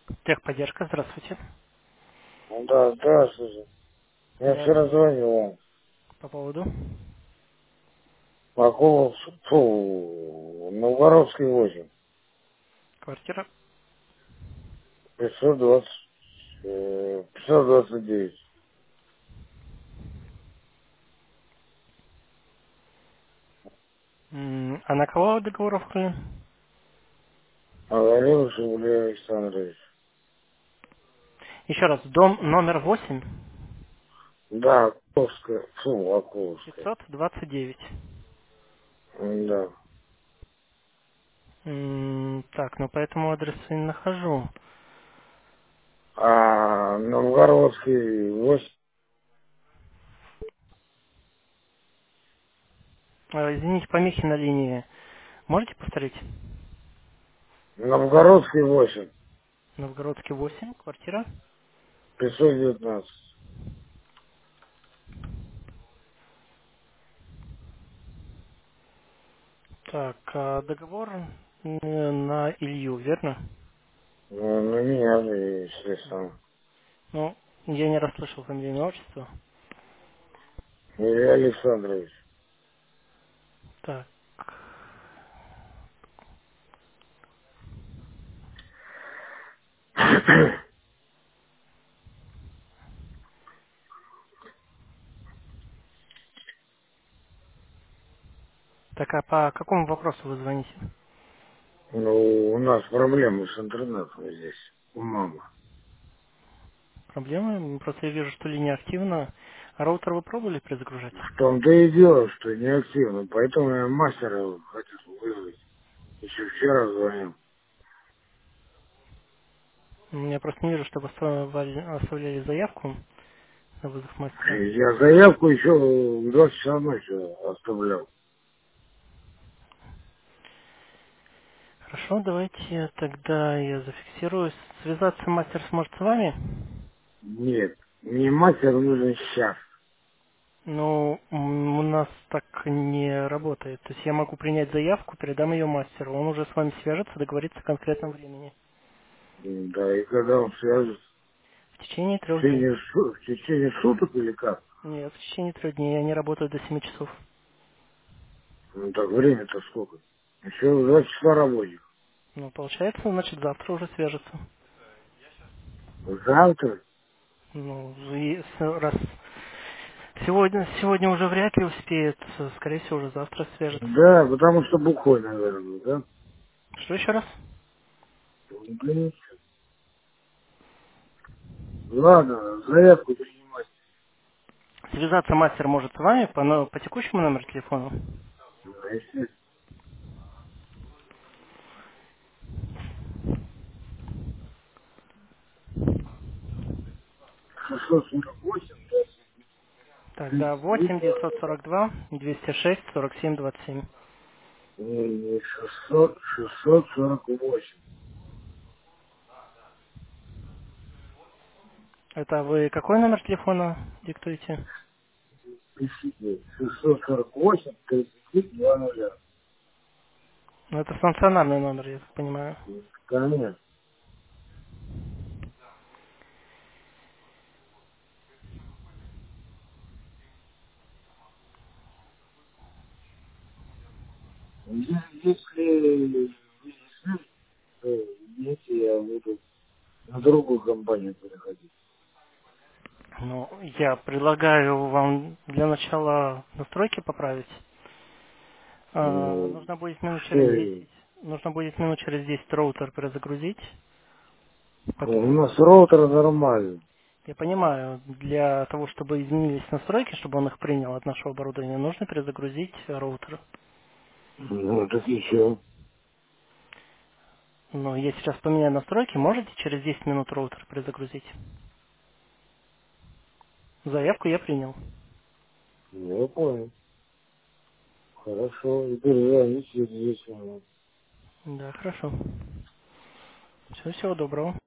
Техподдержка, здравствуйте. Да, здравствуйте. Я Да, вчера звонил вам. по поводу Акулов, Новгородский 8. квартира. 520, 529. А на кого договор оформлен? Оголевич Илья Александрович. Еще раз, дом номер 8, Да, Акуловская, Акуловская. 529. Да. Так, ну по этому адресу не нахожу. А Новгородский 8. Извините, помехи на линии. Можете повторить? Новгородский 8. Новгородский 8, квартира. 519. Так, договор на Илью, верно? На меня, естественно. Ну, я не расслышал фамилию, имя, отчество. Илья Александрович. Так, так, а по какому вопросу вы звоните? Ну, у нас проблемы с интернетом здесь. У мамы. Проблемы? Просто я вижу, что линия активна. А роутер вы пробовали перезагружать? В том-то и дело, что неактивно. Поэтому я мастера хотел вызвать. Еще вчера звонил. Я просто не вижу, чтобы оставляли заявку на вызов мастера. Я заявку еще в 2 часа ночи оставлял. Хорошо, давайте тогда я зафиксирую. Связаться мастер сможет с вами? Нет, мне мастер нужен сейчас. Ну, у нас так не работает. То есть я могу принять заявку, передам ее мастеру. Он уже с вами свяжется, договорится о конкретном времени. Да, и когда он свяжется? В течение В 3 дней. течение, в течение суток или как? Нет, в течение 3 дней. Я не работаю до 7 часов. Ну так время-то сколько? Еще 2 часа рабочих. Ну, получается, значит, завтра уже свяжется. Завтра? Ну, и раз сегодня уже вряд ли успеет, скорее всего, уже завтра свяжется. Да, потому что бухой, наверное, да? Что еще раз? Блин. Ладно, заявку принимать. Связаться мастер может с вами по текущему номеру телефона. Если 648, Тогда 8 942 206 47 27. не 600, 648. Это вы какой номер телефона диктуете? Пишите 648, 33, 20. Ну, это стационарный номер, я так понимаю. Конечно. Если если я буду на другую компанию переходить. Ну, я предлагаю вам для начала настройки поправить. Ну, Нужно будет минут что, через 10. Нужно будет минут через 10 роутер перезагрузить. у Потом, нас роутер нормальный. я понимаю, для того, чтобы изменились настройки, чтобы он их принял от нашего оборудования, нужно перезагрузить роутер. Ну, так еще. Но я сейчас поменяю настройки, можете через 10 минут роутер перезагрузить? Заявку я принял. Я понял. Хорошо, и перезвоните через 10 минут. Да, хорошо. Всего доброго.